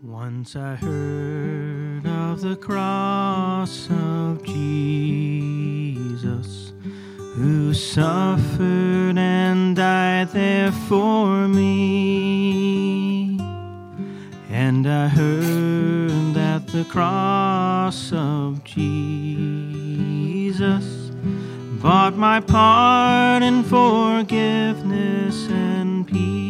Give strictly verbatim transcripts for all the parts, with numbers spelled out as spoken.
Once I heard of the cross of Jesus, who suffered and died there for me. And I heard that the cross of Jesus bought my pardon, forgiveness, and peace.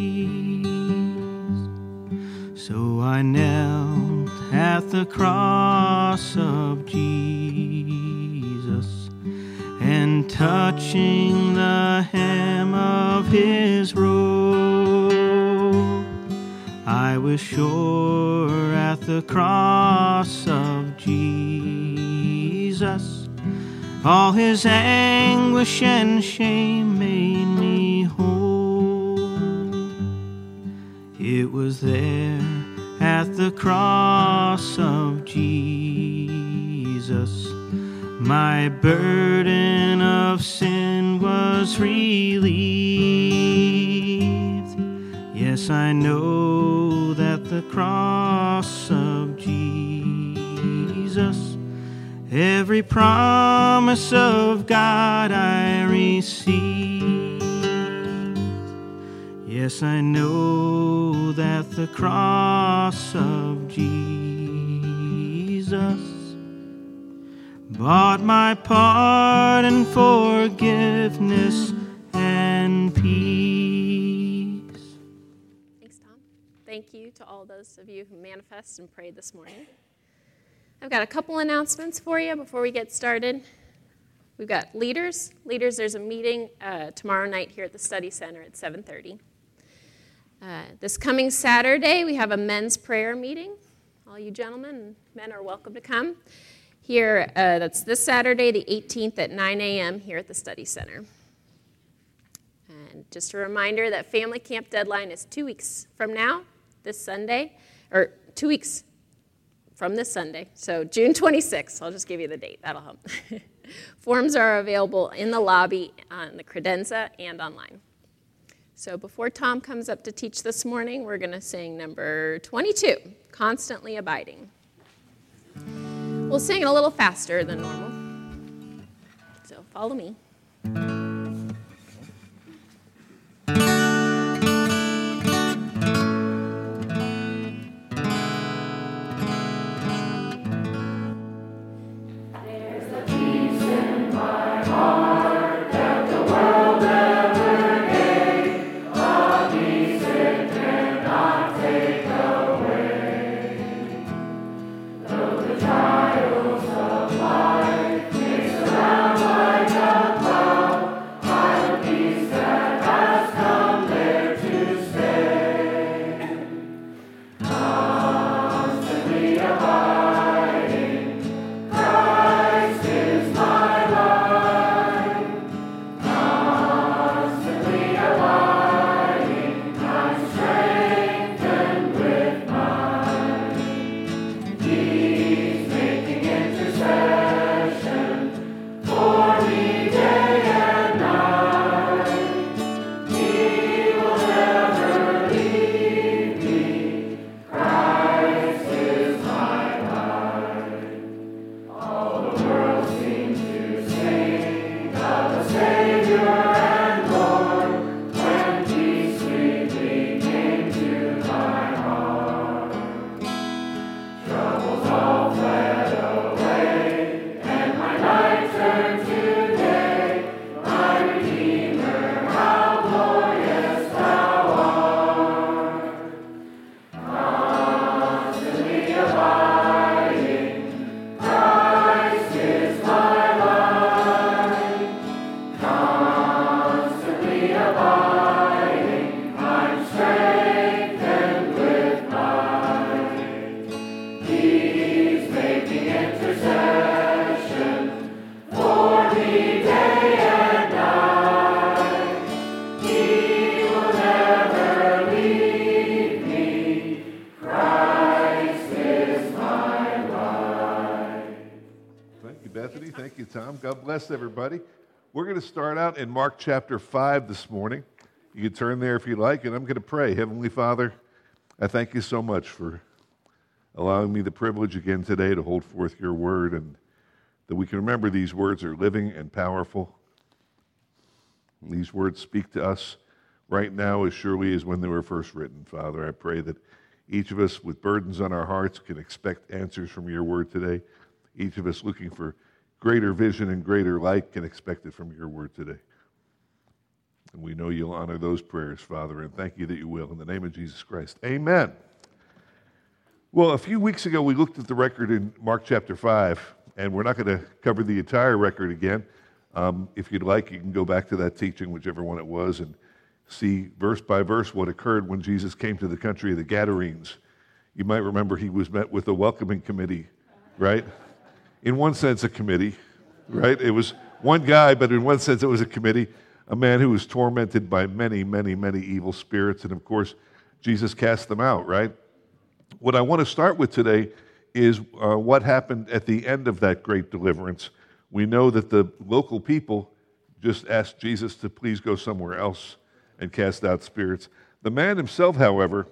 So I knelt at the cross of Jesus, and touching the hem of his robe, I was sure at the cross of Jesus all his anguish and shame made me whole. It was there at the cross of Jesus my burden of sin was relieved. Yes, I know that the cross of Jesus, every promise of God I received. Yes, I know that the cross of Jesus bought my pardon, forgiveness, and peace. Thanks, Tom. Thank you to all those of you who manifest and prayed this morning. I've got a couple announcements for you before we get started. We've got leaders. Leaders, there's a meeting uh, tomorrow night here at the Study Center at seven thirty. Uh, this coming Saturday, we have a men's prayer meeting. All you gentlemen and men are welcome to come. Here, uh, that's this Saturday, the eighteenth at nine a.m. here at the Study Center. And just a reminder that family camp deadline is two weeks from now, this Sunday, or two weeks from this Sunday, so June twenty-sixth. I'll just give you the date. That'll help. Forms are available in the lobby, on the credenza, and online. So before Tom comes up to teach this morning, we're going to sing number twenty-two, Constantly Abiding. We'll sing it a little faster than normal. So follow me. God bless everybody. We're going to start out in Mark chapter five this morning. You can turn there if you like, and I'm going to pray. Heavenly Father, I thank you so much for allowing me the privilege again today to hold forth your word, and that we can remember these words are living and powerful. These words speak to us right now as surely as when they were first written. Father, I pray that each of us with burdens on our hearts can expect answers from your word today. Each of us looking for greater vision and greater light can expect it from your word today. And we know you'll honor those prayers, Father, and thank you that you will. In the name of Jesus Christ, amen. Well, a few weeks ago, we looked at the record in Mark chapter five, and we're not going to cover the entire record again. Um, if you'd like, you can go back to that teaching, whichever one it was, and see verse by verse what occurred when Jesus came to the country of the Gadarenes. You might remember he was met with a welcoming committee, right? In one sense, a committee, right? It was one guy, but in one sense, it was a committee, a man who was tormented by many, many, many evil spirits, and of course, Jesus cast them out, right? What I want to start with today is uh, what happened at the end of that great deliverance. We know that the local people just asked Jesus to please go somewhere else and cast out spirits. The man himself, however,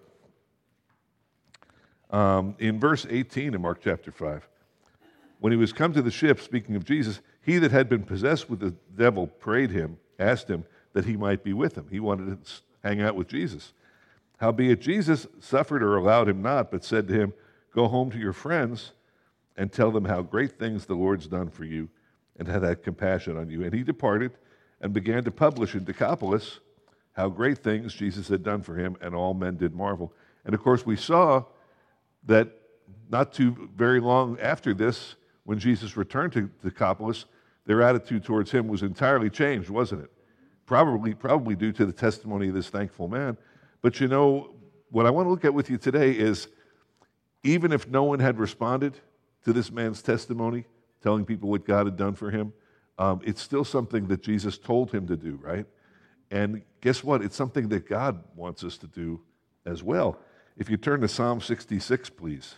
um, in verse eighteen of Mark chapter five, when he was come to the ship, speaking of Jesus, he that had been possessed with the devil prayed him, asked him that he might be with him. He wanted to hang out with Jesus. Howbeit Jesus suffered or allowed him not, but said to him, go home to your friends and tell them how great things the Lord's done for you and had had compassion on you. And he departed and began to publish in Decapolis how great things Jesus had done for him, and all men did marvel. And of course we saw that not too very long after this, when Jesus returned to Decapolis, their attitude towards him was entirely changed, wasn't it? Probably, probably due to the testimony of this thankful man. But you know, what I want to look at with you today is, even if no one had responded to this man's testimony, telling people what God had done for him, um, it's still something that Jesus told him to do, right? And guess what? It's something that God wants us to do as well. If you turn to Psalm sixty-six, please.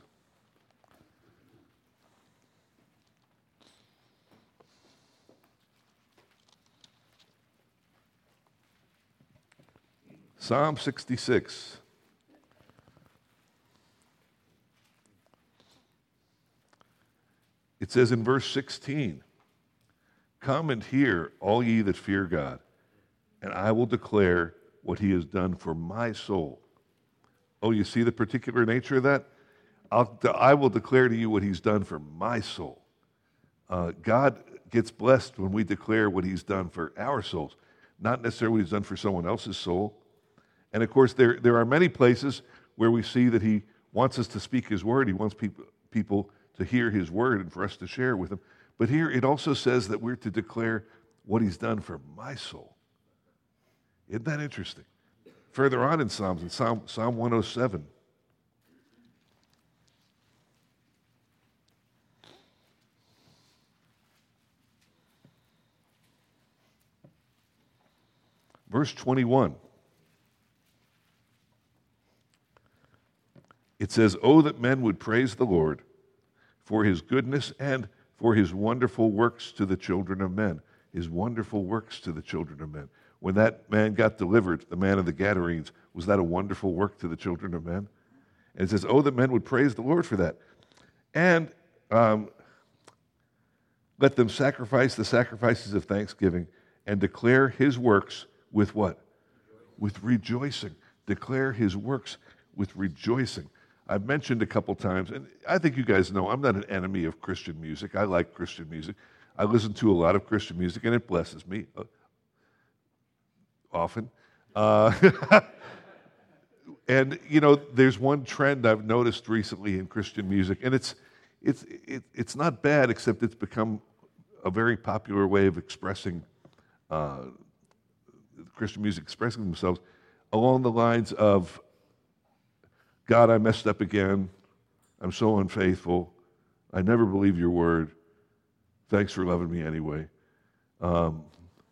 Psalm sixty-six. It says in verse sixteen, come and hear, all ye that fear God, and I will declare what he has done for my soul. Oh, you see the particular nature of that? I'll, I will declare to you what he's done for my soul. Uh, God gets blessed when we declare what he's done for our souls, not necessarily what he's done for someone else's soul. And of course, there, there are many places where we see that he wants us to speak his word. He wants people, people to hear his word and for us to share with them. But here it also says that we're to declare what he's done for my soul. Isn't that interesting? Further on in Psalms, in Psalm, Psalm one oh seven. Verse twenty-one. It says, oh, that men would praise the Lord for his goodness and for his wonderful works to the children of men. His wonderful works to the children of men. When that man got delivered, the man of the Gadarenes, was that a wonderful work to the children of men? And it says, oh, that men would praise the Lord for that. And um, let them sacrifice the sacrifices of thanksgiving and declare his works with what? With rejoicing. Declare his works with rejoicing. I've mentioned a couple times, and I think you guys know, I'm not an enemy of Christian music. I like Christian music. I listen to a lot of Christian music, and it blesses me uh, often. Uh, and, you know, there's one trend I've noticed recently in Christian music, and it's, it's, it, it's not bad, except it's become a very popular way of expressing, uh, Christian music expressing themselves along the lines of, God, I messed up again. I'm so unfaithful. I never believe your word. Thanks for loving me anyway. Um,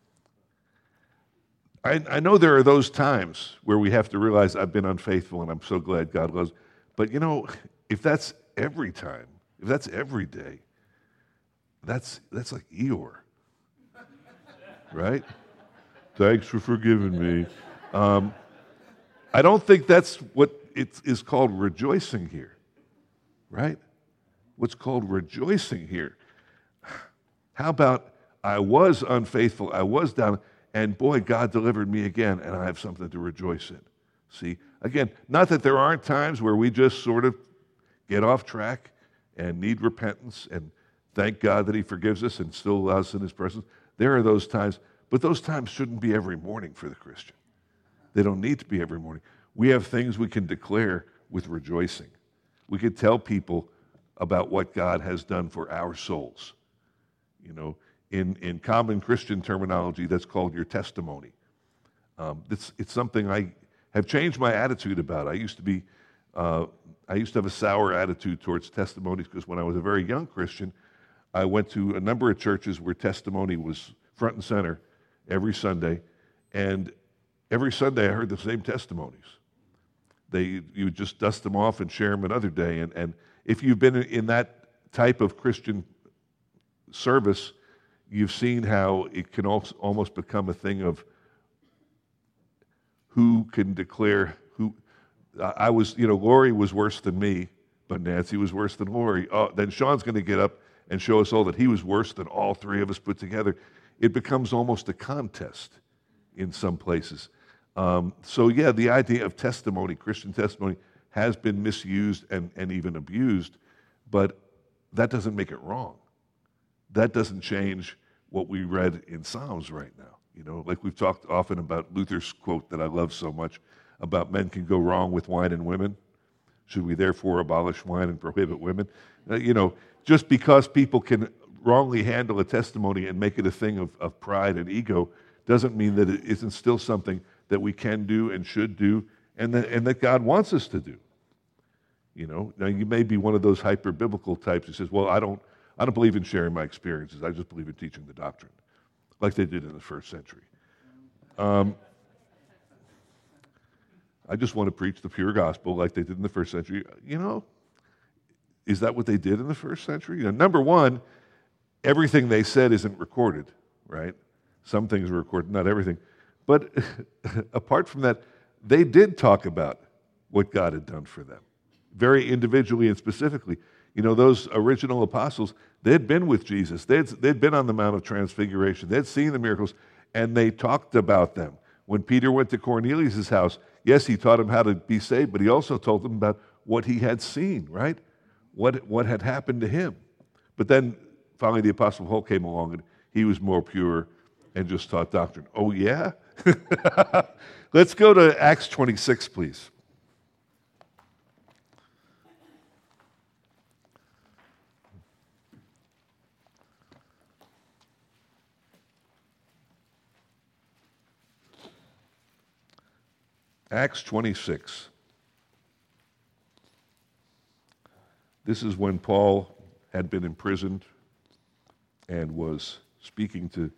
I, I know there are those times where we have to realize I've been unfaithful and I'm so glad God loves. But you know, if that's every time, if that's every day, that's that's like Eeyore, right? Thanks for forgiving me. Um, I don't think that's what it is called rejoicing here. right? What's called rejoicing here. How about I was unfaithful, I was down, and boy, God delivered me again, and I have something to rejoice in. See, again, not that there aren't times where we just sort of get off track and need repentance and thank God that he forgives us and still allows us in his presence. There are those times, but those times shouldn't be every morning for the Christian. They don't need to be every morning. We have things we can declare with rejoicing. We could tell people about what God has done for our souls. You know, in, in common Christian terminology, that's called your testimony. Um, it's, it's something I have changed my attitude about. I used to be, uh, I used to have a sour attitude towards testimonies because when I was a very young Christian, I went to a number of churches where testimony was front and center every Sunday, and every Sunday I heard the same testimonies. They, you would just dust them off and share them another day, and, and if you've been in that type of Christian service, you've seen how it can also almost become a thing of who can declare who. I was, you know, Lori was worse than me, but Nancy was worse than Lori. Oh, then Sean's going to get up and show us all that he was worse than all three of us put together. It becomes almost a contest in some places. Um, so yeah, the idea of testimony, Christian testimony, has been misused and, and even abused, but that doesn't make it wrong. That doesn't change what we read in Psalms right now. You know, like we've talked often about Luther's quote that I love so much about men can go wrong with wine and women. Should we therefore abolish wine and prohibit women? Uh, you know, just because people can wrongly handle a testimony and make it a thing of, of pride and ego doesn't mean that it isn't still something that we can do and should do and that, and that God wants us to do. You know, now you may be one of those hyper-biblical types who says, well, I don't, I don't believe in sharing my experiences. I just believe in teaching the doctrine, like they did in the first century. Um, I just want to preach the pure gospel like they did in the first century. You know, is that what they did in the first century? You know, number one, everything they said isn't recorded, right? Some things are recorded, not everything. But apart from that, they did talk about what God had done for them, very individually and specifically. You know, those original apostles, they'd been with Jesus. They'd, they'd been on the Mount of Transfiguration. They'd seen the miracles, and they talked about them. When Peter went to Cornelius' house, yes, he taught him how to be saved, but he also told them about what he had seen, right? What, what had happened to him. But then finally the Apostle Paul came along, and he was more pure and just taught doctrine. Oh, yeah? Let's go to Acts twenty-six, please. Acts twenty-six. This is when Paul had been imprisoned and was speaking to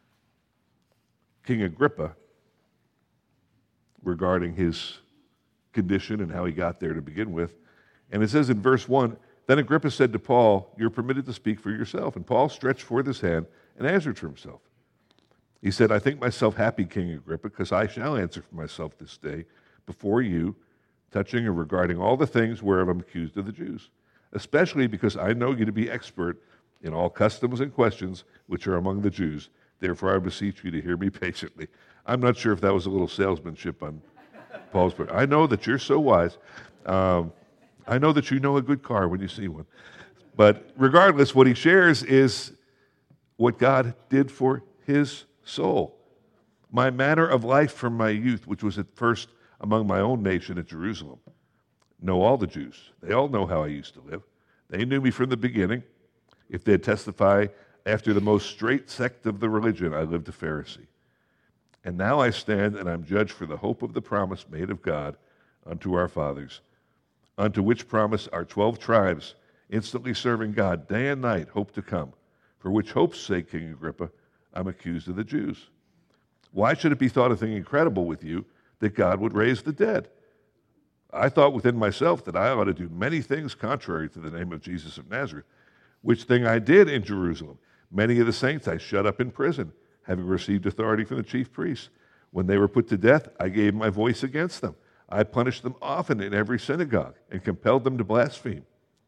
King Agrippa regarding his condition and how he got there to begin with. And it says in verse one, then Agrippa said to Paul, you're permitted to speak for yourself. And Paul stretched forth his hand and answered for himself. He said, I think myself happy, King Agrippa, because I shall answer for myself this day before you, touching and regarding all the things whereof I'm accused of the Jews, especially because I know you to be expert in all customs and questions which are among the Jews. Therefore, I beseech you to hear me patiently. I'm not sure if that was a little salesmanship on Paul's part. I know that you're so wise. Um, I know that you know a good car when you see one. But regardless, what he shares is what God did for his soul. My manner of life from my youth, which was at first among my own nation at Jerusalem. Know all the Jews. They all know how I used to live. They knew me from the beginning. If they'd testify after the most straight sect of the religion, I lived a Pharisee. And now I stand and I'm judged for the hope of the promise made of God unto our fathers, unto which promise our twelve tribes, instantly serving God day and night, hope to come, for which hope's sake, King Agrippa, I'm accused of the Jews. Why should it be thought a thing incredible with you that God would raise the dead? I thought within myself that I ought to do many things contrary to the name of Jesus of Nazareth, which thing I did in Jerusalem. Many of the saints I shut up in prison, having received authority from the chief priests. When they were put to death, I gave my voice against them. I punished them often in every synagogue and compelled them to blaspheme.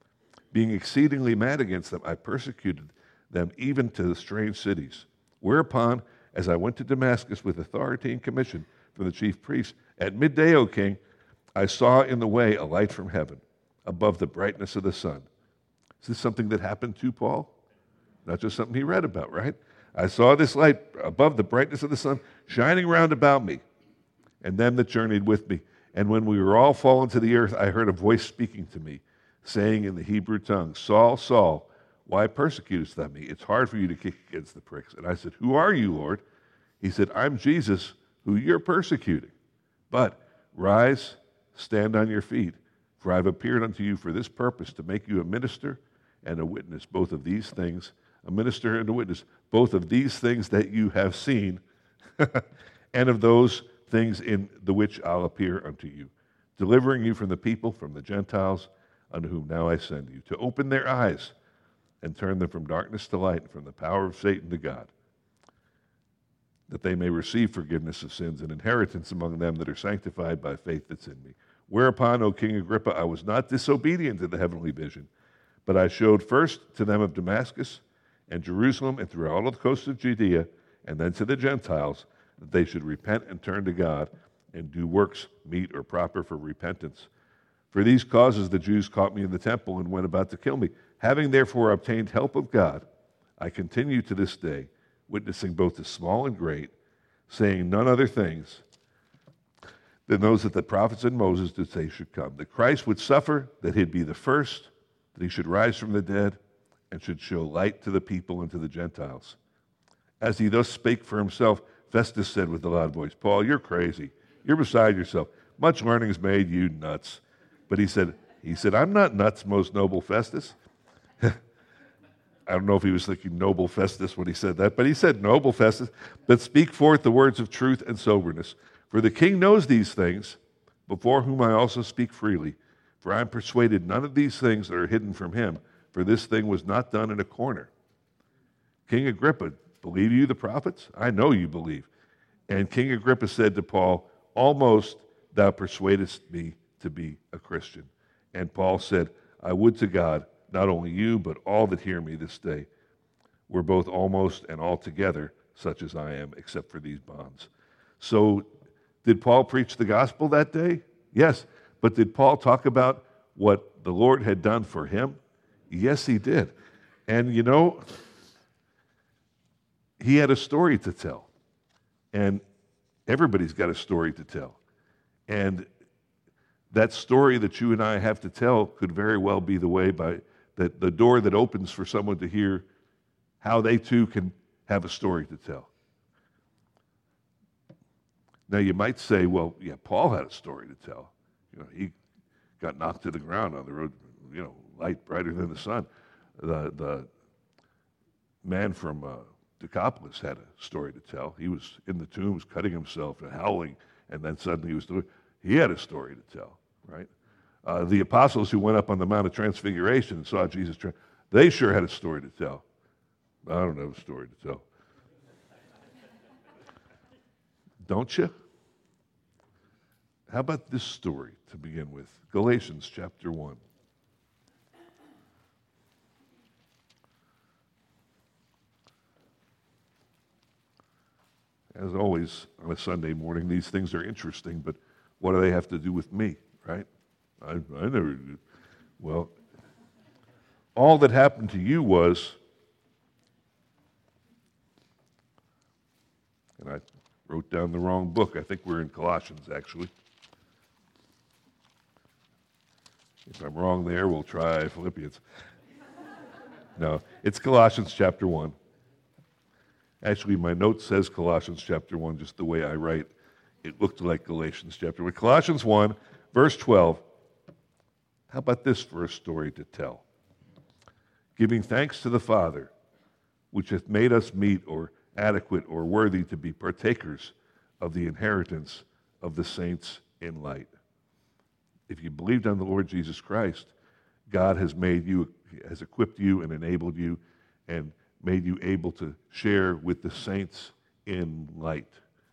Being exceedingly mad against them, I persecuted them even to the strange cities. Whereupon, as I went to Damascus with authority and commission from the chief priests, at midday, O king, I saw in the way a light from heaven, above the brightness of the sun. Is this something that happened to Paul? Not just something he read about, right? I saw this light above the brightness of the sun shining round about me and them that journeyed with me. And when we were all fallen to the earth, I heard a voice speaking to me, saying in the Hebrew tongue, Saul, Saul, why persecutest thou me? It's hard for you to kick against the pricks. And I said, who are you, Lord? He said, I'm Jesus, who you're persecuting. But rise, stand on your feet, for I've appeared unto you for this purpose, to make you a minister and a witness, both of these things, a minister and a witness, both of these things that you have seen, and of those things in the which I'll appear unto you, delivering you from the people, from the Gentiles, unto whom now I send you, to open their eyes and turn them from darkness to light, and from the power of Satan to God, that they may receive forgiveness of sins and inheritance among them that are sanctified by faith that's in me. Whereupon, O King Agrippa, I was not disobedient to the heavenly vision, but I showed first to them of Damascus and Jerusalem and throughout all the coast of Judea, and then to the Gentiles, that they should repent and turn to God and do works meet or proper for repentance. For these causes the Jews caught me in the temple and went about to kill me. Having therefore obtained help of God, I continue to this day, witnessing both to small and great, saying none other things than those that the prophets and Moses did say should come, that Christ would suffer, that he'd be the first, that he should rise from the dead, and should show light to the people and to the Gentiles. As he thus spake for himself, Festus said with a loud voice, Paul, you're crazy. You're beside yourself. Much learning has made you nuts. But he said, he said, I'm not nuts, most noble Festus. I don't know if he was thinking noble Festus when he said that, but he said, noble Festus, but speak forth the words of truth and soberness. For the king knows these things, before whom I also speak freely. For I am persuaded none of these things are hidden from him, for this thing was not done in a corner. King Agrippa, believe you the prophets? I know you believe. And King Agrippa said to Paul, almost thou persuadest me to be a Christian. And Paul said, I would to God, not only you, but all that hear me this day, were both almost and altogether such as I am, except for these bonds. So did Paul preach the gospel that day? Yes. But did Paul talk about what the Lord had done for him? Yes, he did. And you know, he had a story to tell. And everybody's got a story to tell. And that story that you and I have to tell could very well be the way by that the door that opens for someone to hear how they too can have a story to tell. Now you might say, well, yeah, Paul had a story to tell. You know, he got knocked to the ground on the road, you know, light brighter than the sun. The the man from uh, Decapolis had a story to tell. He was in the tombs cutting himself and howling, and then suddenly he was doing, he had a story to tell, right? Uh, the apostles who went up on the Mount of Transfiguration and saw Jesus, they sure had a story to tell. I don't have a story to tell. Don't you? How about this story to begin with? Galatians chapter one. As always, on a Sunday morning, these things are interesting, but what do they have to do with me, right? I, I never did. Well, all that happened to you was, and I wrote down the wrong book. I think we're in Colossians, actually. If I'm wrong there, we'll try Philippians. No, it's Colossians chapter one. Actually, my note says Colossians chapter one, just the way I write. It looked like Galatians chapter one. Colossians one, verse twelve. How about this for a story to tell? Giving thanks to the Father, which hath made us meet or adequate or worthy to be partakers of the inheritance of the saints in light. If you believed on the Lord Jesus Christ, God has made you, has equipped you and enabled you and made you able to share with the saints in light.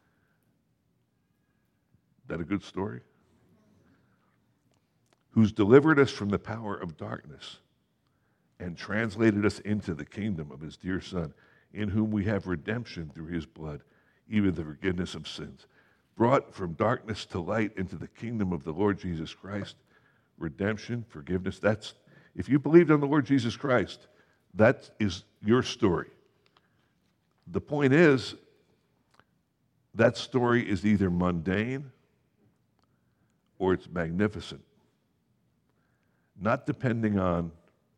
Is that a good story? Who's delivered us from the power of darkness and translated us into the kingdom of his dear Son, in whom we have redemption through his blood, even the forgiveness of sins. Brought from darkness to light into the kingdom of the Lord Jesus Christ. Redemption, forgiveness. That's, if you believed on the Lord Jesus Christ, that is your story. The point is, that story is either mundane or it's magnificent. Not depending on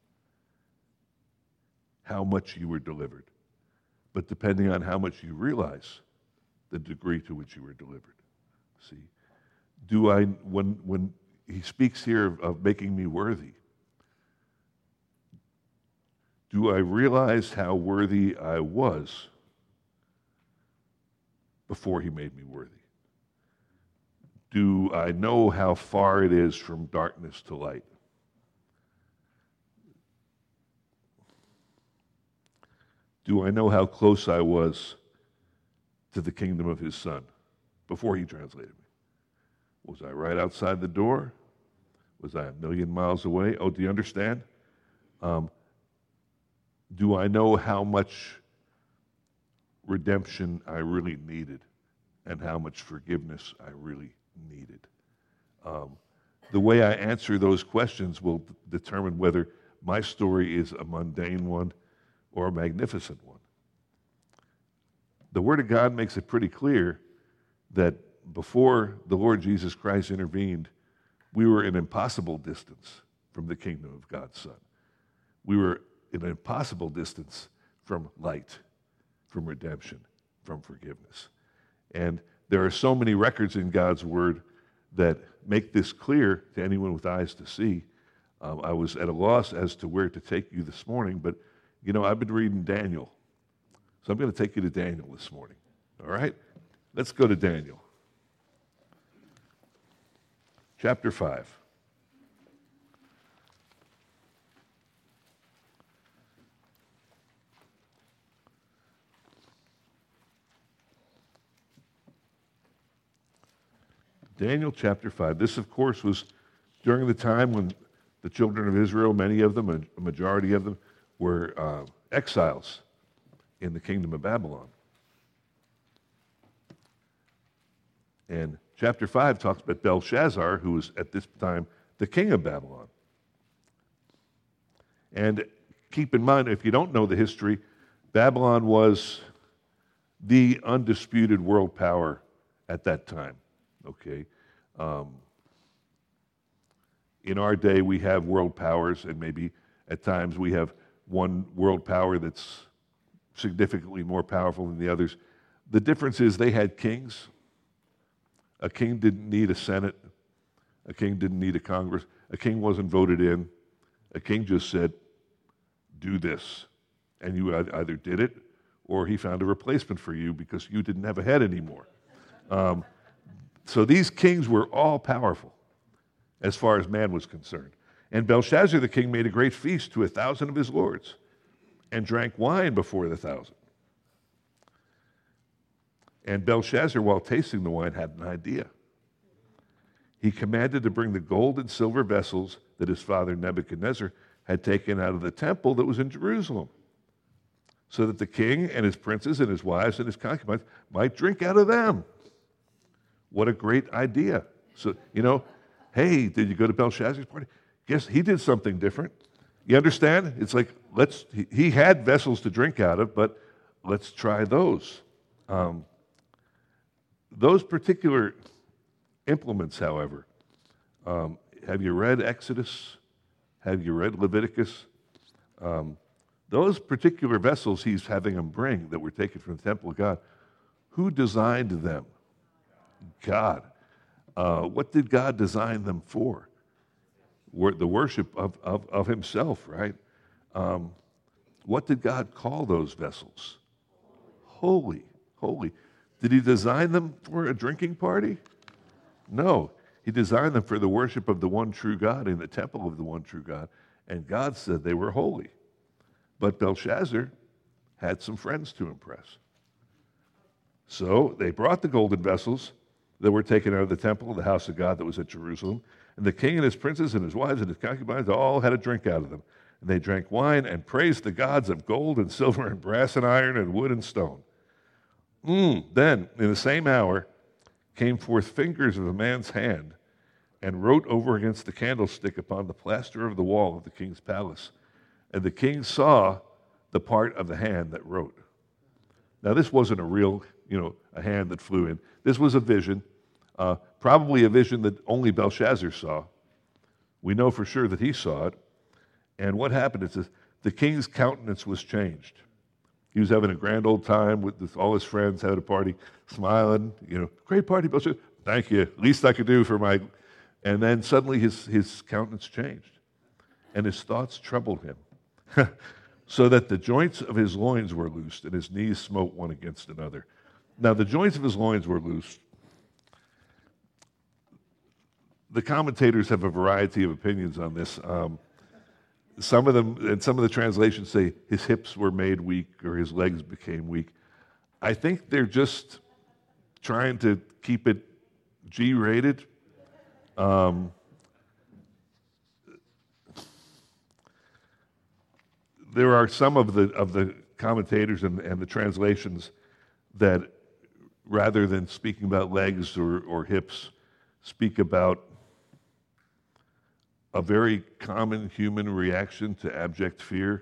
how much you were delivered, but depending on how much you realize the degree to which you were delivered. See, do I, when, when he speaks here of, of making me worthy, do I realize how worthy I was before he made me worthy? Do I know how far it is from darkness to light? Do I know how close I was to the kingdom of his Son before he translated me? Was I right outside the door? Was I a million miles away? Oh, do you understand? Um, do I know how much redemption I really needed and how much forgiveness I really needed? Um, the way I answer those questions will d- determine whether my story is a mundane one or a magnificent one. The Word of God makes it pretty clear that before the Lord Jesus Christ intervened, we were an impossible distance from the kingdom of God's Son. We were an impossible distance from light, from redemption, from forgiveness. And there are so many records in God's Word that make this clear to anyone with eyes to see. Um, I was at a loss as to where to take you this morning, but you know, I've been reading Daniel. So I'm going to take you to Daniel this morning. All right? Let's go to Daniel. Chapter five. Daniel chapter five. This, of course, was during the time when the children of Israel, many of them, a majority of them, were uh, exiles in the kingdom of Babylon. And chapter five talks about Belshazzar, who was at this time the king of Babylon. And keep in mind, if you don't know the history, Babylon was the undisputed world power at that time. Okay? Um, in our day, we have world powers, and maybe at times we have one world power that's significantly more powerful than the others. The difference is they had kings. A king didn't need a Senate. A king didn't need a Congress. A king wasn't voted in. A king just said, do this. And you either did it or he found a replacement for you because you didn't have a head anymore. Um, so these kings were all powerful as far as man was concerned. And Belshazzar the king made a great feast to a thousand of his lords and drank wine before the thousand. And Belshazzar, while tasting the wine, had an idea. He commanded to bring the gold and silver vessels that his father Nebuchadnezzar had taken out of the temple that was in Jerusalem, so that the king and his princes and his wives and his concubines might drink out of them. What a great idea. So, you know, hey, did you go to Belshazzar's party? Guess he did something different. You understand? It's like, let's, he, he had vessels to drink out of, but let's try those. Um, those particular implements, however, um, have you read Exodus? Have you read Leviticus? Um, those particular vessels he's having them bring that were taken from the temple of God, who designed them? God. Uh, what did God design them for? The worship of, of, of himself, right? Um, what did God call those vessels? Holy, holy. Did he design them for a drinking party? No. He designed them for the worship of the one true God in the temple of the one true God, and God said they were holy. But Belshazzar had some friends to impress. So they brought the golden vessels that were taken out of the temple of the house of God that was at Jerusalem, and the king and his princes and his wives and his concubines all had a drink out of them. And they drank wine and praised the gods of gold and silver and brass and iron and wood and stone. Mm. Then, in the same hour, came forth fingers of a man's hand and wrote over against the candlestick upon the plaster of the wall of the king's palace. And the king saw the part of the hand that wrote. Now, this wasn't a real, you know, a hand that flew in. This was a vision, uh, probably a vision that only Belshazzar saw. We know for sure that he saw it. And what happened is this, the king's countenance was changed. He was having a grand old time with, with all his friends, having a party, smiling, you know, great party, Belshazzar. Thank you. Least I could do for my... And then suddenly his, his countenance changed, and his thoughts troubled him, so that the joints of his loins were loosed, and his knees smote one against another. Now, the joints of his loins were loosed. The commentators have a variety of opinions on this. Um, some of them, and some of the translations say his hips were made weak or his legs became weak. I think they're just trying to keep it G-rated. Um, there are some of the of the commentators and, and the translations that, rather than speaking about legs or, or hips, speak about a very common human reaction to abject fear.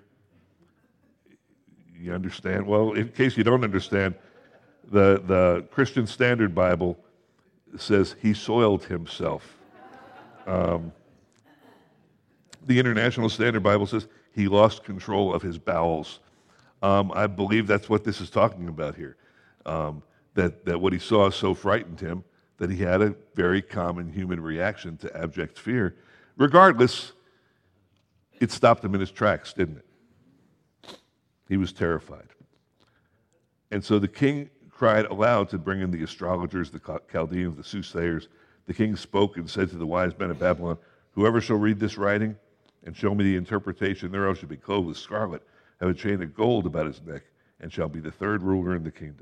You understand? Well, in case you don't understand, the, the Christian Standard Bible says he soiled himself. Um, the International Standard Bible says he lost control of his bowels. Um, I believe that's what this is talking about here. Um, that, that what he saw so frightened him that he had a very common human reaction to abject fear. Regardless, it stopped him in his tracks, didn't it? He was terrified. And so the king cried aloud to bring in the astrologers, the Chaldeans, the soothsayers. The king spoke and said to the wise men of Babylon, whoever shall read this writing and show me the interpretation thereof shall be clothed with scarlet, have a chain of gold about his neck, and shall be the third ruler in the kingdom.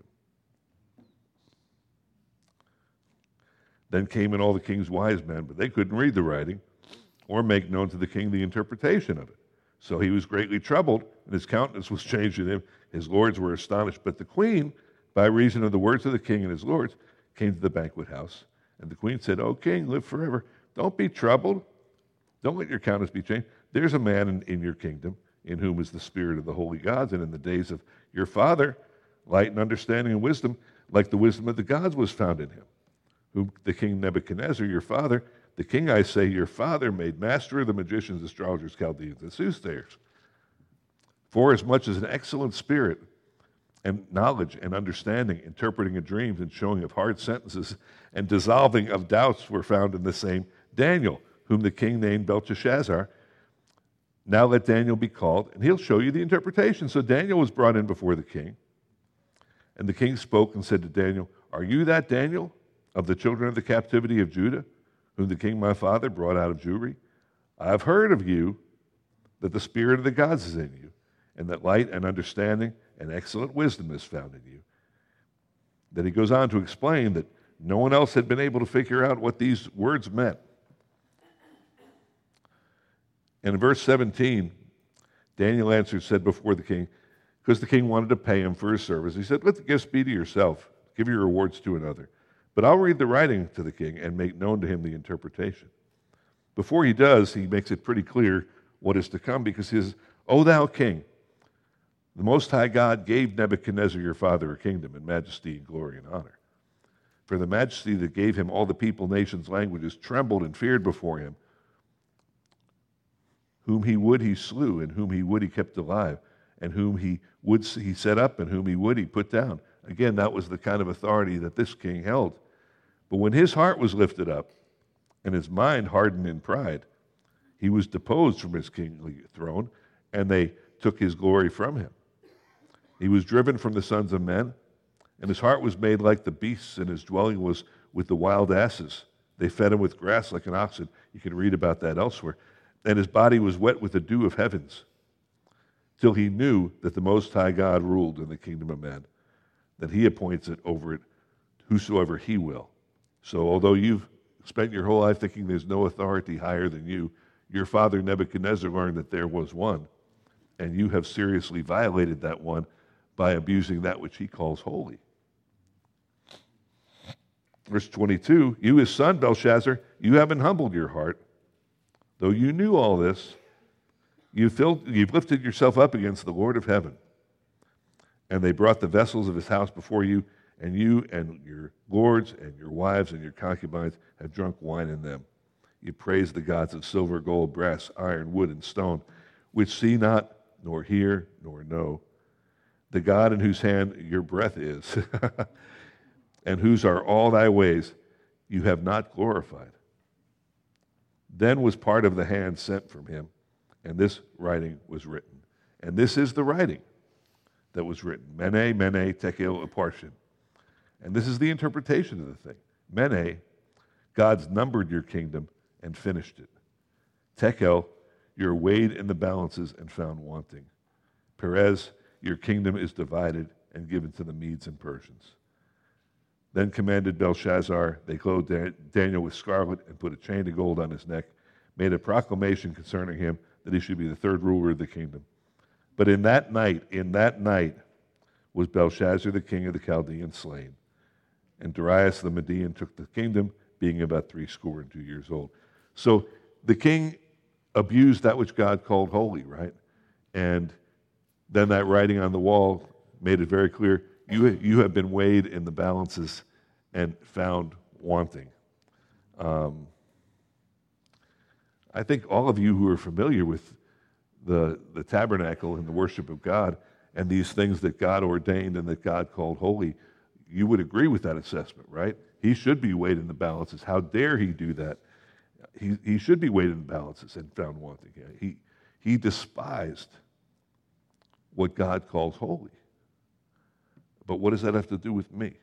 Then came in all the king's wise men, but they couldn't read the writing or make known to the king the interpretation of it. So he was greatly troubled, and his countenance was changed in him. His lords were astonished. But the queen, by reason of the words of the king and his lords, came to the banquet house. And the queen said, O king, live forever. Don't be troubled. Don't let your countenance be changed. There's a man in, in your kingdom in whom is the spirit of the holy gods. And in the days of your father, light and understanding and wisdom, like the wisdom of the gods, was found in him. Whom the king Nebuchadnezzar, your father, the king, I say, your father, made master of the magicians, astrologers, Chaldeans, and soothsayers. For as much as an excellent spirit and knowledge and understanding, interpreting of dreams and showing of hard sentences and dissolving of doubts were found in the same Daniel, whom the king named Belteshazzar. Now let Daniel be called, and he'll show you the interpretation. So Daniel was brought in before the king. And the king spoke and said to Daniel, Are you that Daniel of the children of the captivity of Judah, whom the king my father brought out of Jewry? I have heard of you that the spirit of the gods is in you, and that light and understanding and excellent wisdom is found in you. Then he goes on to explain that no one else had been able to figure out what these words meant. And in verse seventeen, Daniel answered, said before the king, because the king wanted to pay him for his service, he said, let the gifts be to yourself, give your rewards to another. But I'll read the writing to the king and make known to him the interpretation. Before he does, he makes it pretty clear what is to come, because he says, O thou king, the Most High God gave Nebuchadnezzar your father a kingdom and majesty and glory and honor. For the majesty that gave him all the people, nations, languages trembled and feared before him. Whom he would he slew, and whom he would he kept alive, and whom he would he set up, and whom he would he put down. Again, that was the kind of authority that this king held. But when his heart was lifted up and his mind hardened in pride, he was deposed from his kingly throne, and they took his glory from him. He was driven from the sons of men, and his heart was made like the beasts, and his dwelling was with the wild asses. They fed him with grass like an oxen. You can read about that elsewhere. And his body was wet with the dew of heavens, till he knew that the Most High God ruled in the kingdom of men, that he appoints it over it whosoever he will. So although you've spent your whole life thinking there's no authority higher than you, Your father Nebuchadnezzar learned that there was one, and you have seriously violated that one by abusing that which he calls holy. Verse twenty-two, you his son, Belshazzar, you haven't humbled your heart. Though you knew all this, you filled, you've lifted yourself up against the Lord of heaven. And they brought the vessels of his house before you, and you and your lords and your wives and your concubines have drunk wine in them. You praise the gods of silver, gold, brass, iron, wood, and stone, which see not, nor hear, nor know. The God in whose hand your breath is, and whose are all thy ways, you have not glorified. Then was part of the hand sent from him, and this writing was written. And this is the writing that was written. Mene, mene, tekel, upharsin. And this is the interpretation of the thing. Mene, God's numbered your kingdom and finished it. Tekel, you're weighed in the balances and found wanting. Perez, your kingdom is divided and given to the Medes and Persians. Then commanded Belshazzar, they clothed Daniel with scarlet and put a chain of gold on his neck, made a proclamation concerning him that he should be the third ruler of the kingdom. But in that night, in that night, was Belshazzar the king of the Chaldeans slain. And Darius the Median took the kingdom, being about three score and two years old. So the king abused that which God called holy, right? And then that writing on the wall made it very clear, you, you have been weighed in the balances and found wanting. Um, I think all of you who are familiar with the, the tabernacle and the worship of God and these things that God ordained and that God called holy, you would agree with that assessment, right? He should be weighed in the balances. How dare he do that? He, he should be weighed in the balances and found wanting. He, he despised what God calls holy. But what does that have to do with me?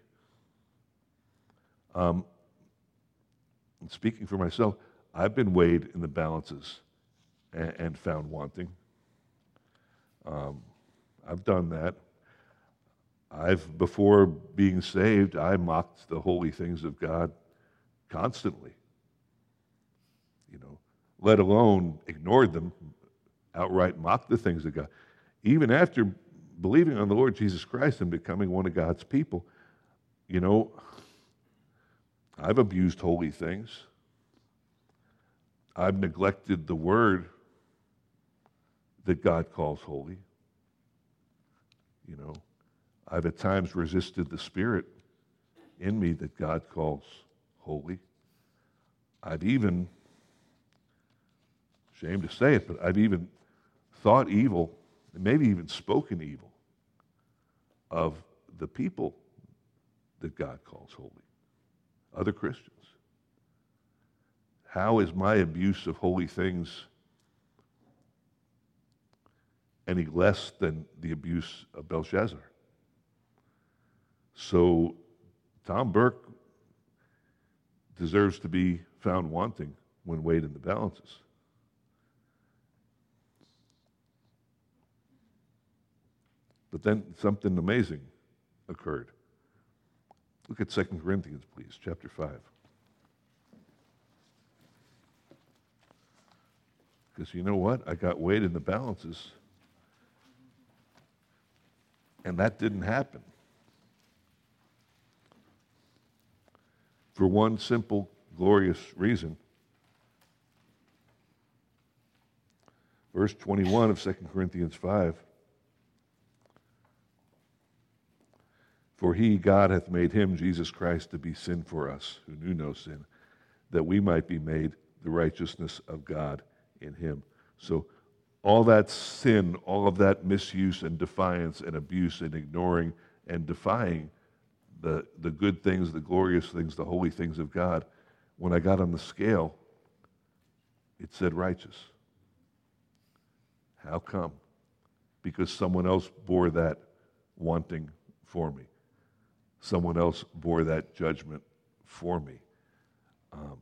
Um, speaking for myself, I've been weighed in the balances and, and found wanting. Um, I've done that. I've, before being saved, I mocked the holy things of God constantly. You know, let alone ignored them, outright mocked the things of God. Even after believing on the Lord Jesus Christ and becoming one of God's people, you know, I've abused holy things. I've neglected the word that God calls holy. You know, I've at times resisted the spirit in me that God calls holy. I've even, ashamed to say it, but I've even thought evil, and maybe even spoken evil of the people that God calls holy, other Christians. How is my abuse of holy things any less than the abuse of Belshazzar? So Tom Burke deserves to be found wanting when weighed in the balances. But then something amazing occurred. Look at Second Corinthians, please, chapter five. Because you know what? I got weighed in the balances, and that didn't happen. For one simple, glorious reason. Verse twenty-one of Second Corinthians five. For he, God, hath made him, Jesus Christ, to be sin for us, who knew no sin, that we might be made the righteousness of God in him. So all that sin, all of that misuse and defiance and abuse and ignoring and defying the, the good things, the glorious things, the holy things of God, when I got on the scale, it said righteous. How come? Because someone else bore that wanting for me. Someone else bore that judgment for me. Um,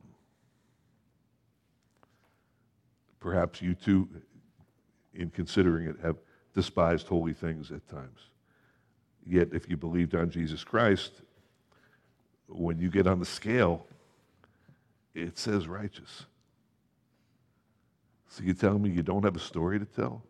perhaps you too, in considering it, have despised holy things at times. Yet if you believed on Jesus Christ, when you get on the scale, it says righteous. So you're telling me you don't have a story to tell?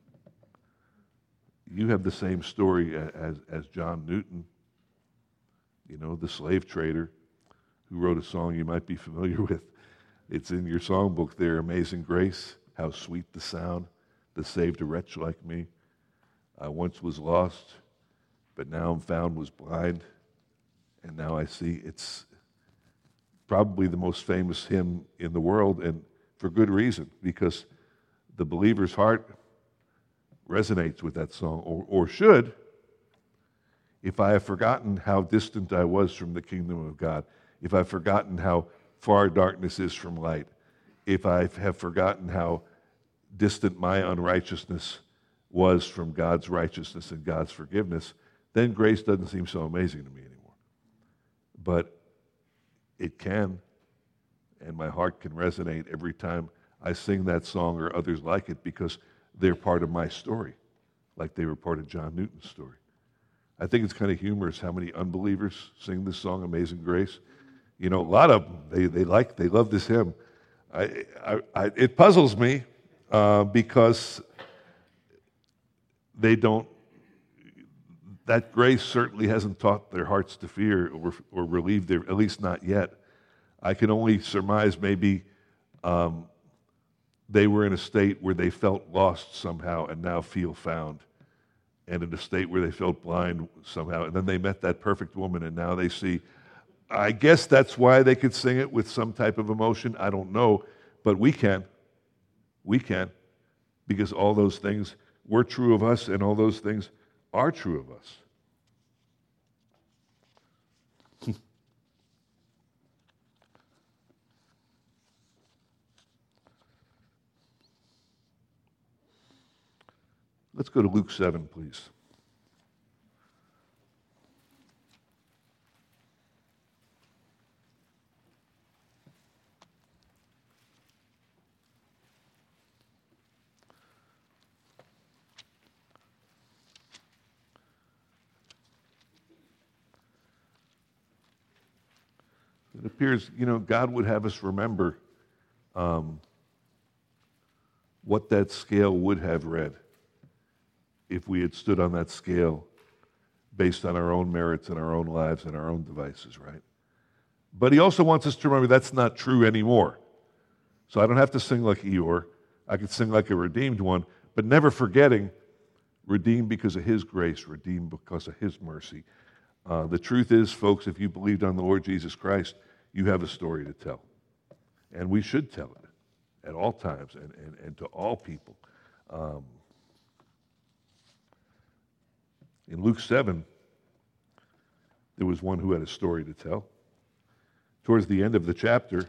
You have the same story as, as John Newton, you know, the slave trader who wrote a song you might be familiar with. It's in your songbook there, Amazing Grace, how sweet the sound that saved a wretch like me. I once was lost, but now I'm found, was blind, and now I see. It's probably the most famous hymn in the world, and for good reason, because the believer's heart resonates with that song, or, or should. If I have forgotten how distant I was from the kingdom of God, if I've forgotten how far darkness is from light, if I have forgotten how distant my unrighteousness was from God's righteousness and God's forgiveness, then grace doesn't seem so amazing to me anymore. But it can, and my heart can resonate every time I sing that song or others like it, because they're part of my story, like they were part of John Newton's story. I think it's kind of humorous how many unbelievers sing this song, Amazing Grace. You know, a lot of them, they, they like, they love this hymn. I, I, I, it puzzles me uh, because they don't, that grace certainly hasn't taught their hearts to fear or, or relieved their, at least not yet. I can only surmise maybe um, they were in a state where they felt lost somehow and now feel found, and in a state where they felt blind somehow, and then they met that perfect woman and now they see. I guess that's why they could sing it with some type of emotion. I don't know, but we can. We can, because all those things were true of us, and all those things are true of us. Let's go to Luke seven, please. It appears, you know, God would have us remember um, what that scale would have read if we had stood on that scale based on our own merits and our own lives and our own devices, right? But he also wants us to remember that's not true anymore. So I don't have to sing like Eeyore. I could sing like a redeemed one, but never forgetting redeemed because of his grace, redeemed because of his mercy. Uh, the truth is, folks, if you believed on the Lord Jesus Christ, you have a story to tell. And we should tell it at all times and, and, and to all people. Um, in Luke seven, there was one who had a story to tell. Towards the end of the chapter,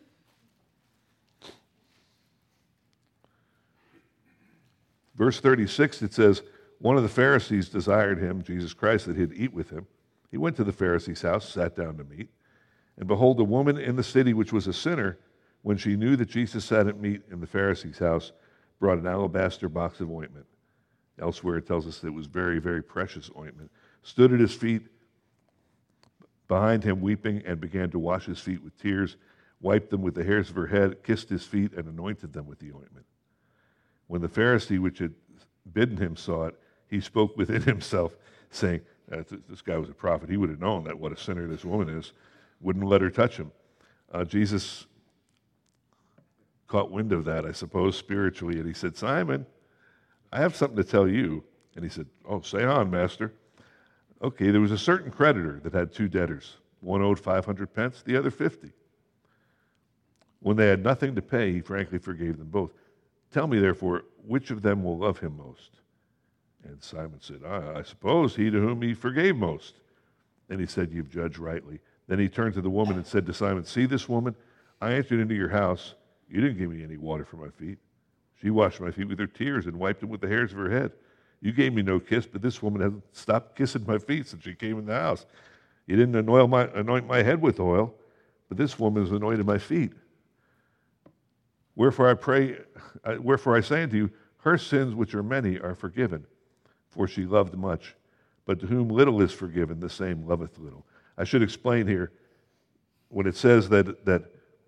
verse thirty-six, it says, one of the Pharisees desired him, Jesus Christ, that he'd eat with him. He went to the Pharisee's house, sat down to meat. And behold, a woman in the city, which was a sinner, when she knew that Jesus sat at meat in the Pharisee's house, brought an alabaster box of ointment. Elsewhere it tells us that it was very, very precious ointment. Stood at his feet behind him weeping, and began to wash his feet with tears, wiped them with the hairs of her head, kissed his feet, and anointed them with the ointment. When the Pharisee which had bidden him saw it, he spoke within himself, saying, this guy was a prophet. He would have known that what a sinner this woman is. Wouldn't let her touch him. Uh, Jesus caught wind of that, I suppose, spiritually, and he said, Simon, I have something to tell you. And he said, oh, say on, master. Okay, there was a certain creditor that had two debtors. One owed five hundred pence, the other fifty. When they had nothing to pay, he frankly forgave them both. Tell me, therefore, which of them will love him most? And Simon said, I, I suppose he to whom he forgave most. And he said, you've judged rightly. Then he turned to the woman and said to Simon, see this woman? I entered into your house. You didn't give me any water for my feet. She washed my feet with her tears and wiped them with the hairs of her head. You gave me no kiss, but this woman hasn't stopped kissing my feet since she came in the house. You didn't anoint my, anoint my head with oil, but this woman has anointed my feet. Wherefore I pray, wherefore I say unto you, her sins, which are many, are forgiven, for she loved much. But to whom little is forgiven, the same loveth little. I should explain here, when it says that, that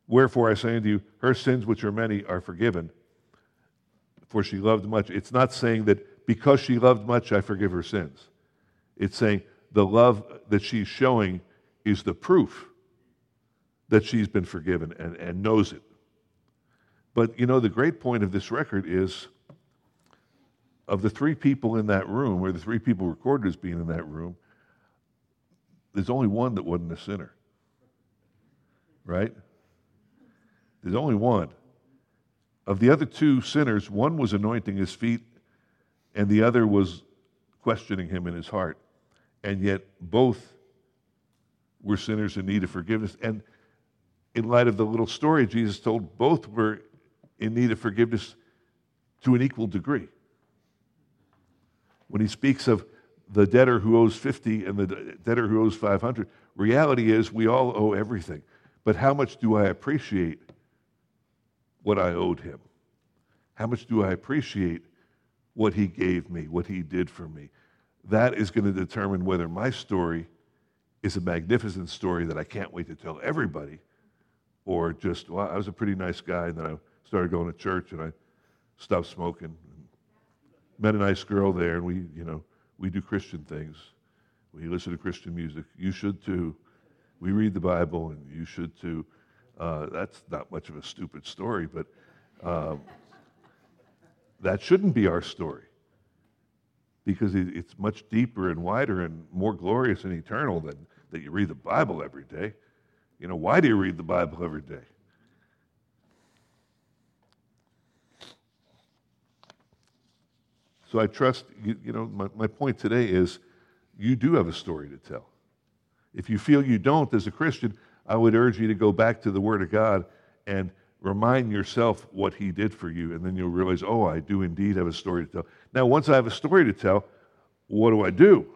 Wherefore I say unto you, her sins, which are many, are forgiven, for she loved much. It's not saying that because she loved much, I forgive her sins. It's saying the love that she's showing is the proof that she's been forgiven and, and knows it. But, you know, the great point of this record is, of the three people in that room, or the three people recorded as being in that room, there's only one that wasn't a sinner. Right? There's only one. Of the other two sinners, one was anointing his feet, and the other was questioning him in his heart. And yet both were sinners in need of forgiveness. And in light of the little story Jesus told, both were in need of forgiveness to an equal degree. When he speaks of the debtor who owes fifty and the debtor who owes five hundred, reality is we all owe everything. But how much do I appreciate what I owed him? How much do I appreciate what he gave me, what he did for me? That is going to determine whether my story is a magnificent story that I can't wait to tell everybody, or just, well, I was a pretty nice guy, and then I started going to church, and I stopped smoking, and met a nice girl there, and we, you know, we do Christian things. We listen to Christian music. You should too. We read the Bible, and you should too. Uh, that's not much of a stupid story, but um, that shouldn't be our story, because it, it's much deeper and wider and more glorious and eternal than that you read the Bible every day. You know, why do you read the Bible every day? So I trust, you, you know, my, my point today is you do have a story to tell. If you feel you don't as a Christian, I would urge you to go back to the Word of God and remind yourself what he did for you, and then you'll realize, oh, I do indeed have a story to tell. Now, once I have a story to tell, what do I do?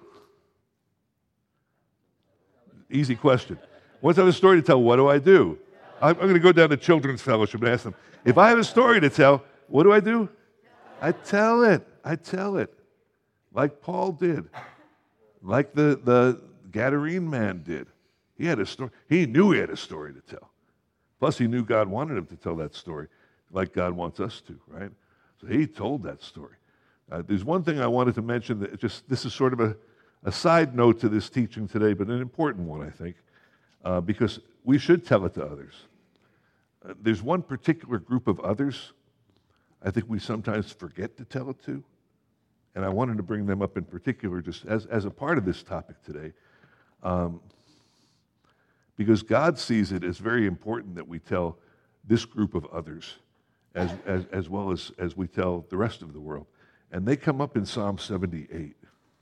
Easy question. Once I have a story to tell, what do I do? I'm, I'm going to go down to Children's Fellowship and ask them, if I have a story to tell, what do I do? I tell it. I tell it. Like Paul did. Like the, the Gadarene man did. He had a story. He knew he had a story to tell. Plus, he knew God wanted him to tell that story, like God wants us to, right? So he told that story. Uh, there's one thing I wanted to mention that just this is sort of a, a side note to this teaching today, but an important one, I think, uh, because we should tell it to others. Uh, there's one particular group of others I think we sometimes forget to tell it to, and I wanted to bring them up in particular just as, as a part of this topic today. Um, Because God sees it as very important that we tell this group of others as, as, as well as, as we tell the rest of the world. And they come up in Psalm seventy-eight.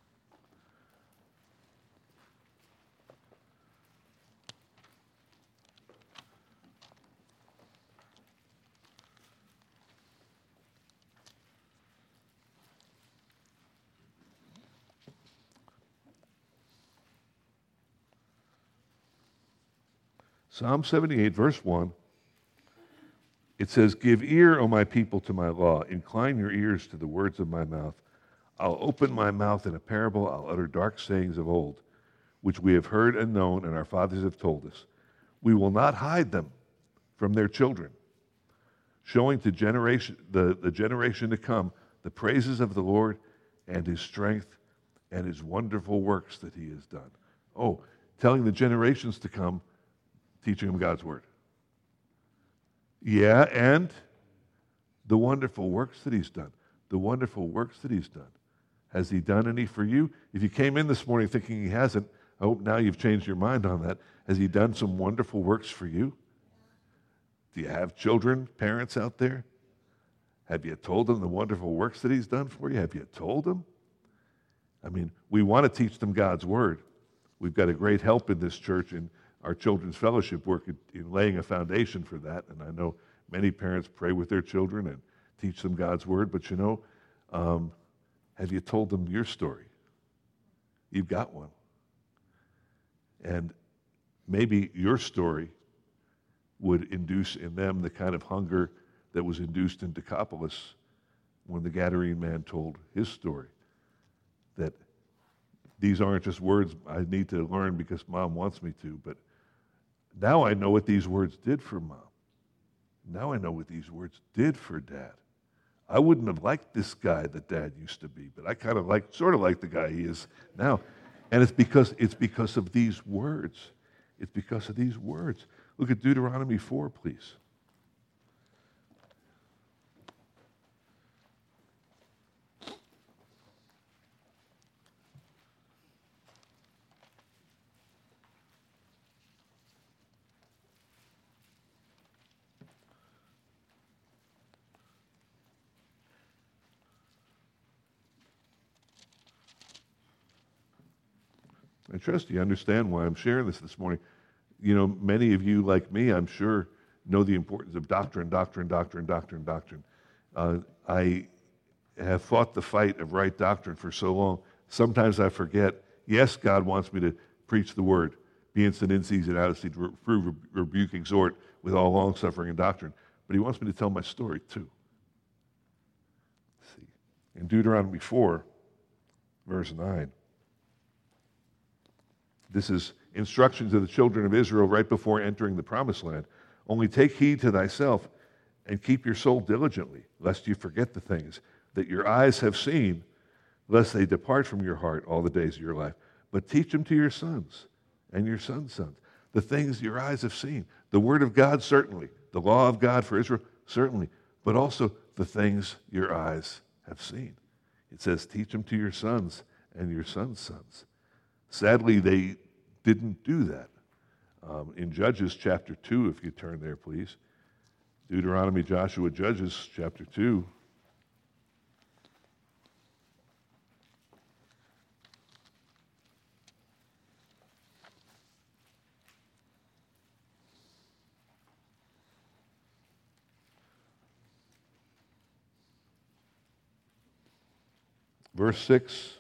Psalm seventy-eight, verse one, it says, "Give ear, O my people, to my law. Incline your ears to the words of my mouth. I'll open my mouth in a parable. I'll utter dark sayings of old, which we have heard and known, and our fathers have told us. We will not hide them from their children, showing to generation the, the generation to come the praises of the Lord and his strength and his wonderful works that he has done." Oh, telling the generations to come, teaching them God's word. Yeah, and the wonderful works that he's done. The wonderful works that he's done. Has he done any for you? If you came in this morning thinking he hasn't, I hope now you've changed your mind on that. Has he done some wonderful works for you? Do you have children, parents out there? Have you told them the wonderful works that he's done for you? Have you told them? I mean, we want to teach them God's word. We've got a great help in this church in our children's fellowship work in laying a foundation for that. And I know many parents pray with their children and teach them God's word. But you know, um, have you told them your story? You've got one. And maybe your story would induce in them the kind of hunger that was induced in Decapolis when the Gadarene man told his story. That these aren't just words I need to learn because Mom wants me to, but now I know what these words did for Mom. now I know what these words did for Dad. I wouldn't have liked this guy that Dad used to be, but I kind of like, sort of like the guy he is now. And it's because it's because of these words. It's because of these words. Look at Deuteronomy four, please. I trust you understand why I'm sharing this this morning. You know, many of you, like me, I'm sure, know the importance of doctrine, doctrine, doctrine, doctrine, doctrine. Uh, I have fought the fight of right doctrine for so long. Sometimes I forget, yes, God wants me to preach the word, be instant in season, out of season, reprove, rebuke, exhort with all long-suffering and doctrine. But he wants me to tell my story too. Let's see. In Deuteronomy four, verse nine, this is instruction to the children of Israel right before entering the promised land. Only take heed to thyself and keep your soul diligently, lest you forget the things that your eyes have seen, lest they depart from your heart all the days of your life. But teach them to your sons and your sons' sons, the things your eyes have seen. The word of God, certainly. The law of God for Israel, certainly. But also the things your eyes have seen. It says, teach them to your sons and your sons' sons. Sadly, they didn't do that. Um, in Judges chapter two, if you turn there, please. Deuteronomy, Joshua, Judges chapter two. Verse six.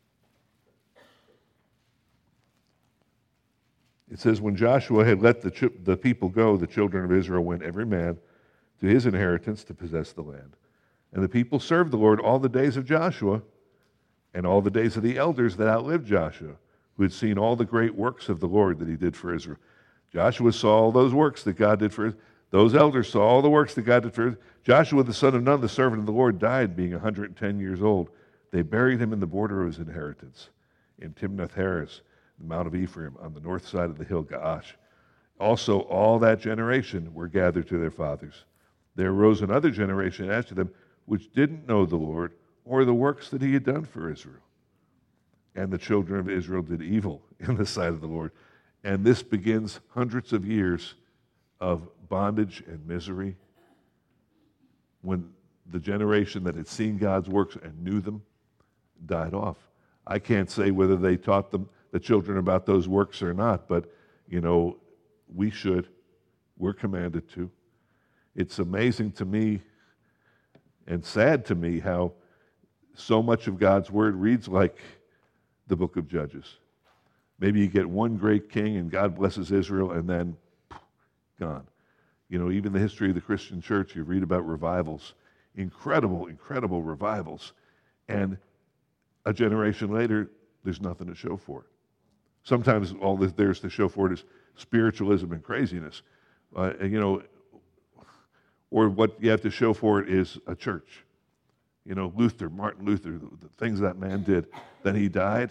It says, when Joshua had let the, ch- the people go, the children of Israel went every man to his inheritance to possess the land. And the people served the Lord all the days of Joshua and all the days of the elders that outlived Joshua, who had seen all the great works of the Lord that he did for Israel. Joshua saw all those works that God did for Israel. Those elders saw all the works that God did for Israel. Joshua, the son of Nun, the servant of the Lord, died being one hundred ten years old. They buried him in the border of his inheritance in Timnath-Heres, the Mount of Ephraim, on the north side of the hill Gaash. Also, all that generation were gathered to their fathers. There arose another generation after them, which didn't know the Lord or the works that he had done for Israel. And the children of Israel did evil in the sight of the Lord. And this begins hundreds of years of bondage and misery when the generation that had seen God's works and knew them died off. I can't say whether they taught them the children about those works or not, but, you know, we should. We're commanded to. It's amazing to me and sad to me how so much of God's word reads like the book of Judges. Maybe you get one great king and God blesses Israel and then poof, gone. You know, even the history of the Christian church, you read about revivals, incredible, incredible revivals, and a generation later, there's nothing to show for it. Sometimes all that there's to show for it is spiritualism and craziness. Uh, and, you know, or what you have to show for it is a church. You know, Luther, Martin Luther, the, the things that man did. Then he died,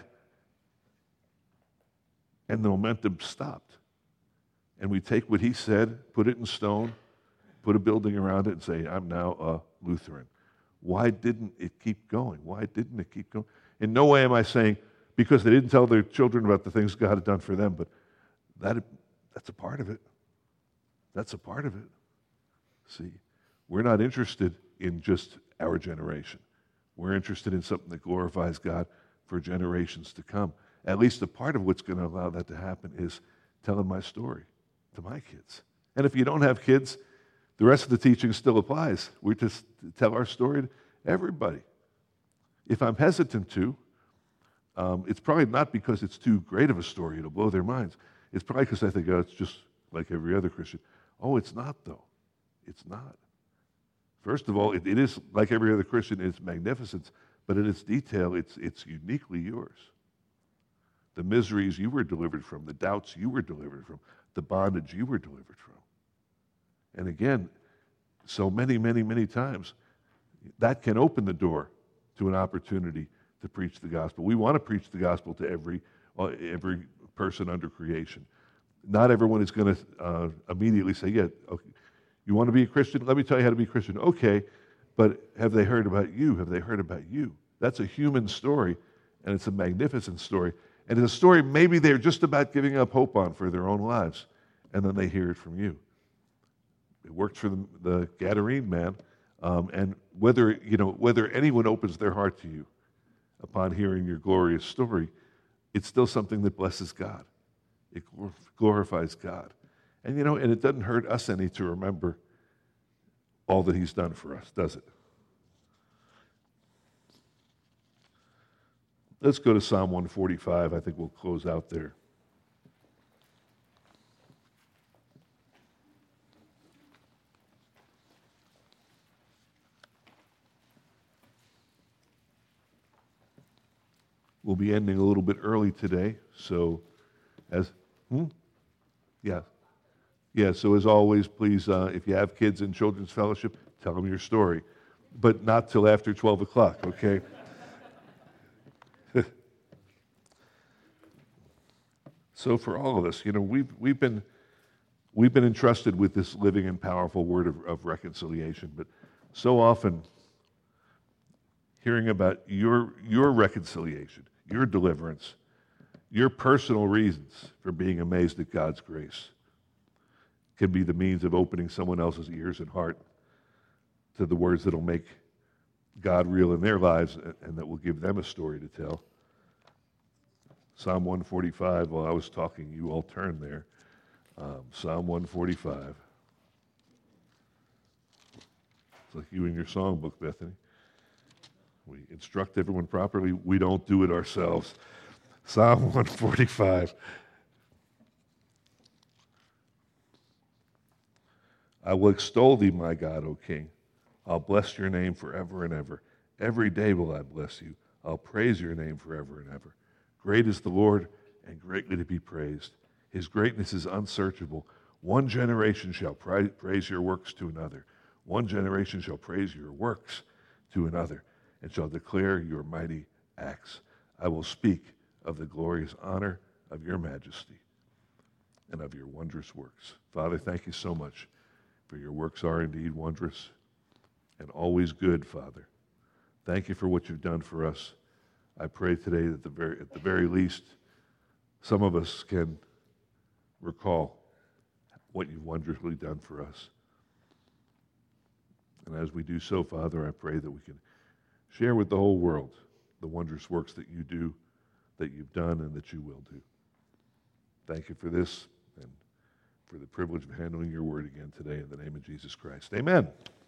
and the momentum stopped. And we take what he said, put it in stone, put a building around it, and say, I'm now a Lutheran. Why didn't it keep going? Why didn't it keep going? In no way am I saying because they didn't tell their children about the things God had done for them, but that that's a part of it. That's a part of it. See, we're not interested in just our generation. We're interested in something that glorifies God for generations to come. At least a part of what's going to allow that to happen is telling my story to my kids. And if you don't have kids, the rest of the teaching still applies. We just tell our story to everybody. If I'm hesitant to, um, it's probably not because it's too great of a story, it'll blow their minds. It's probably because I think, oh, it's just like every other Christian. Oh, it's not, though. It's not. First of all, it, it is like every other Christian in its magnificence, but in its detail, it's, it's uniquely yours. The miseries you were delivered from, the doubts you were delivered from, the bondage you were delivered from. And again, so many, many, many times, that can open the door to an opportunity to preach the gospel. We want to preach the gospel to every uh, every person under creation. Not everyone is going to uh, immediately say, yeah, okay, you want to be a Christian? Let me tell you how to be a Christian. Okay, but have they heard about you? Have they heard about you? That's a human story, and it's a magnificent story. And it's a story maybe they're just about giving up hope on for their own lives, and then they hear it from you. It worked for the, the Gadarene man, um, and whether you know whether anyone opens their heart to you upon hearing your glorious story, it's still something that blesses God. It glorifies God, and you know, and it doesn't hurt us any to remember all that He's done for us, does it? Let's go to Psalm one forty-five. I think we'll close out there. We'll be ending a little bit early today, so as, hmm? Yeah. Yeah, so as always, please, uh, if you have kids in Children's Fellowship, tell them your story, but not till after twelve o'clock, okay? So for all of us, you know, we've, we've, been, we've been entrusted with this living and powerful word of, of reconciliation, but so often hearing about your, your reconciliation, your deliverance, your personal reasons for being amazed at God's grace can be the means of opening someone else's ears and heart to the words that will make God real in their lives and that will give them a story to tell. Psalm one forty-five, while I was talking, you all turned there. Um, Psalm one forty-five. It's like you in your songbook, Bethany. We instruct everyone properly. We don't do it ourselves. Psalm one forty-five. I will extol thee, my God, O King. I'll bless your name forever and ever. Every day will I bless you. I'll praise your name forever and ever. Great is the Lord, and greatly to be praised. His greatness is unsearchable. One generation shall pra- praise your works to another. One generation shall praise your works to another, and shall declare your mighty acts. I will speak of the glorious honor of your majesty and of your wondrous works. Father, thank you so much, for your works are indeed wondrous and always good, Father. Thank you for what you've done for us. I pray today that the very, at the very least, some of us can recall what you've wondrously done for us. And as we do so, Father, I pray that we can share with the whole world the wondrous works that you do, that you've done, and that you will do. Thank you for this and for the privilege of handling your word again today in the name of Jesus Christ. Amen.